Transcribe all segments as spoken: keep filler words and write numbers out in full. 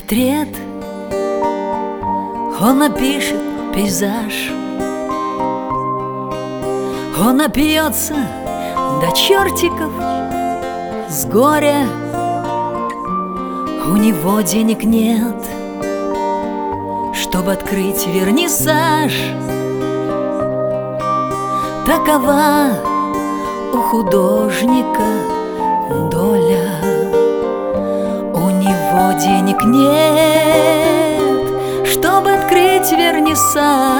портрет, он напишет пейзаж, он напьется до чертиков с горя. У него денег нет, чтобы открыть вернисаж. Такова у художника доля. У него денег нет, чтобы открыть вернисаж.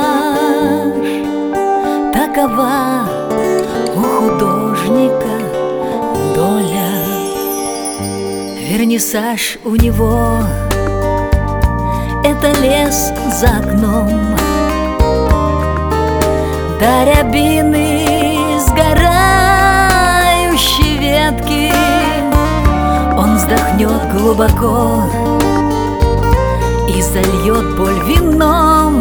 Такова у художника доля. Вернисаж у него — это лес за окном, да рябины сгорающие ветки. Он вздохнет глубоко и зальет боль вином,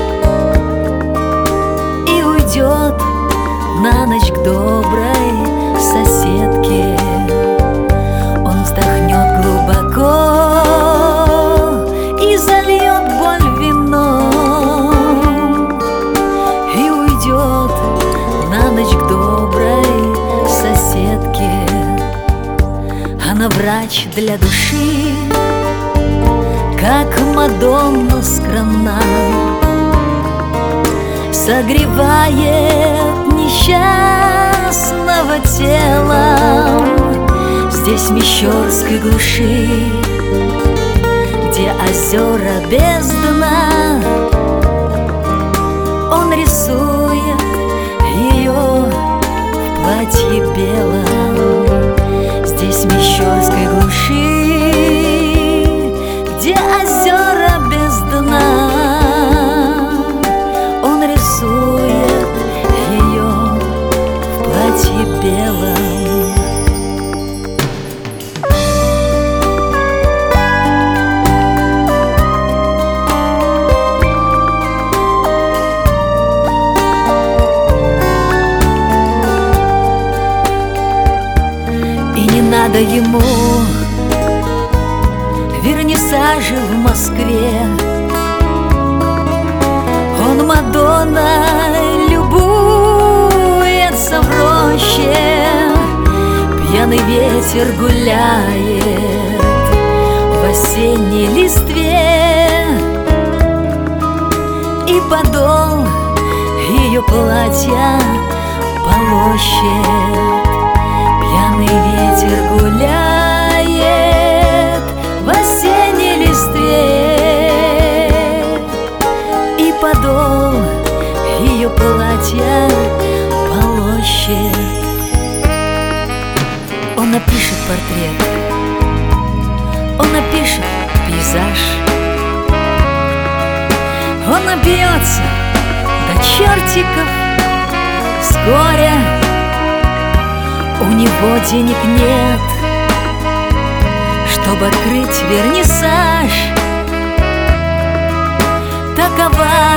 и уйдет на ночь к доброй соседке. Он вздохнет глубоко и зальет боль вином, и уйдет на ночь к доброй соседке. Она врач для души, как Мадонна скромна, согревает несчастного тела. Здесь, в мещерской глуши, где озера без дна, он рисует ее в платье белом. Здесь, в мещерской глуши, где озера без дна, он рисует ее в платье белом. Надо ему вернисажи в Москве. Он Мадонной любуется в роще. Пьяный ветер гуляет в осенней листве, и подол ее платья полощет. Пьяный ветер гуляет в осенней листве, и подол ее платья полощет. Он напишет портрет, он напишет пейзаж, он набьется до чертиков с горя. У него денег нет, чтобы открыть вернисаж. Такова